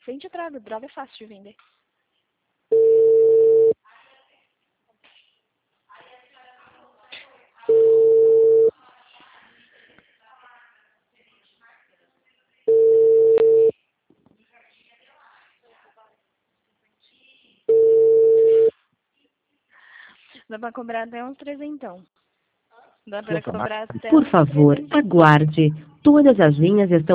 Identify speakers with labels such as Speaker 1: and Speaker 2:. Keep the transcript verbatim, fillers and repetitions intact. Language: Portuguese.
Speaker 1: Vende droga, droga é fácil de vender. Dá pra cobrar até uns trezentão. Dá pra cobrar até
Speaker 2: Por
Speaker 1: uns
Speaker 2: favor,
Speaker 1: trezentão.
Speaker 2: aguarde. Todas as linhas estão